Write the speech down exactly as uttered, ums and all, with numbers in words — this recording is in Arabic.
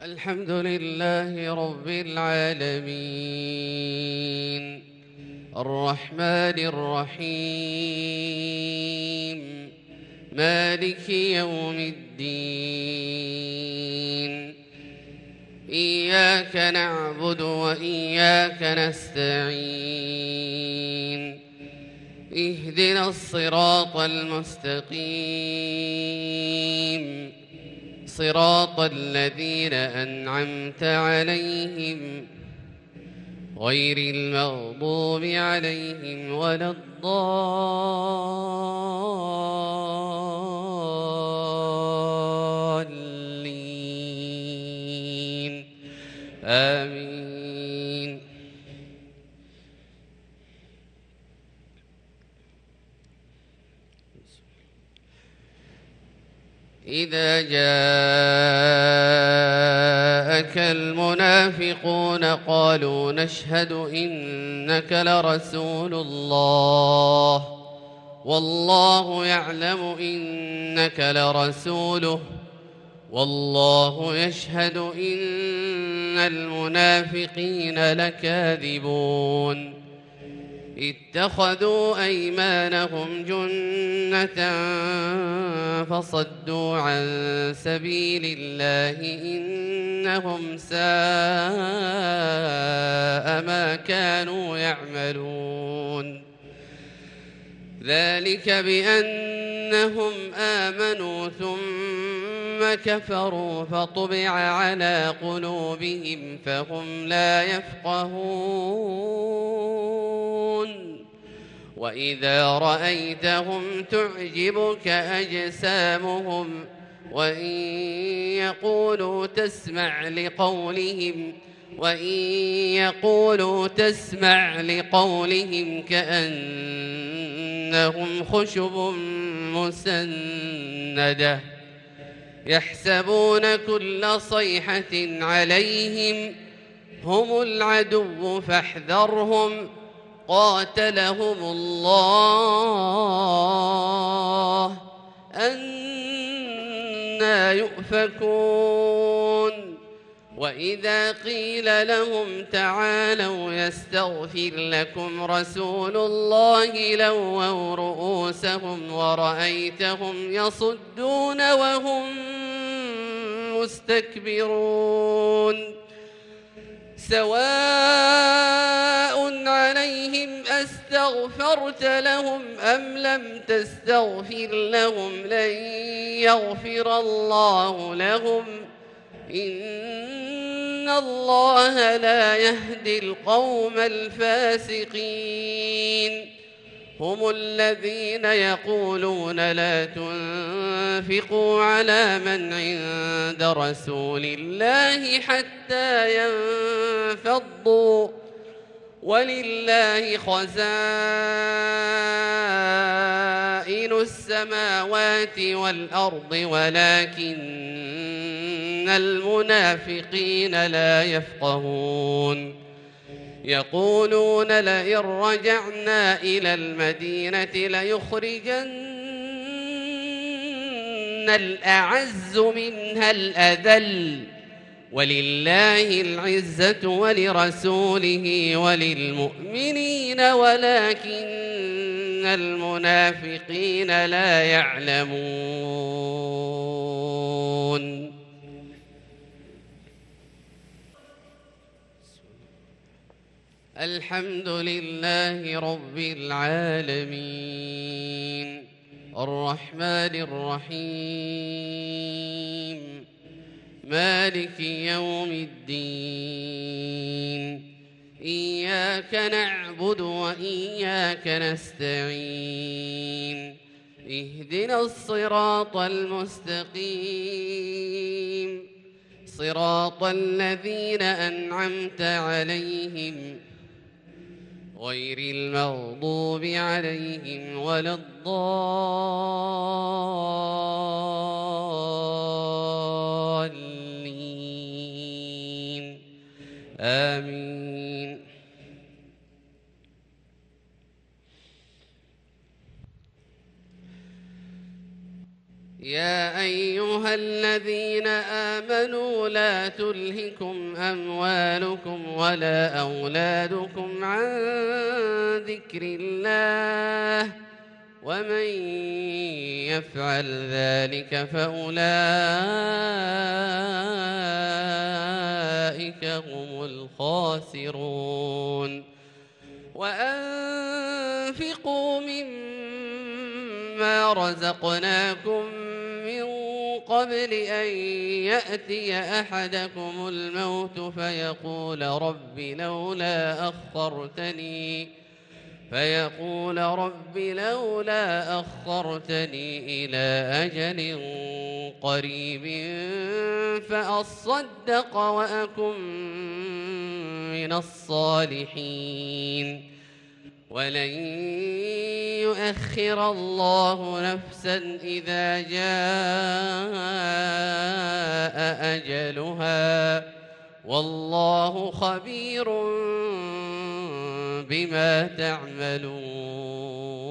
الحمد لله رب العالمين الرحمن الرحيم مالك يوم الدين إياك نعبد وإياك نستعين اهدنا الصراط المستقيم صراط الذين أنعمت عليهم غير المغضوب عليهم ولا الضالين آمين. إذا جاءك المنافقون قالوا نشهد إنك لرسول الله والله يعلم إنك لرسوله والله يشهد إن المنافقين لكاذبون اتخذوا أيمانهم جنة فصدوا عن سبيل الله إنهم ساء ما كانوا يعملون ذلك بأنهم آمنوا ثم كفروا فطبع على قلوبهم فهم لا يفقهون وإذا رأيتهم تعجبك أجسامهم وإن يقولوا تسمع لقولهم وإن يقولوا تسمع لقولهم كأنهم خشب مسندة يحسبون كل صيحة عليهم هم العدو فاحذرهم قاتلهم الله أنى يؤفكون وإذا قيل لهم تعالوا يستغفر لكم رسول الله لووا رؤوسهم ورأيتهم يصدون وهم مستكبرون سواء عليهم أستغفرت لهم أم لم تستغفر لهم لن يغفر الله لهم إن الله لا يهدي القوم الفاسقين هم الذين يقولون لا تنفقوا على من عند رسول الله حتى ينفضوا ولله خزائن السماوات والأرض ولكن المنافقين لا يفقهون يقولون لئن رجعنا إلى المدينة ليخرجن الأعز منها الأذل ولله العزة ولرسوله وللمؤمنين ولكن المنافقين لا يعلمون. الحمد لله رب العالمين الرحمن الرحيم مالك يوم الدين إياك نعبد وإياك نستعين اهدنا الصراط المستقيم صراط الذين أنعمت عليهم غير المغضوب عليهم ولا الضالين آمين. يا أيها الذين آمنوا لا تلهكم أموالكم ولا أولادكم عن ذكر الله ومن يفعل ذلك فأولئك هم الخاسرون وأنفقوا مما رزقناكم من قبل أن يأتي أحدكم الموت فيقول رب لولا أخرتني فيقول رب لولا أخرتني إلى أجل قريب فأصدق وأكن من الصالحين ولن يؤخر الله نفسا إذا جاء أجلها والله خبير بما تعملون.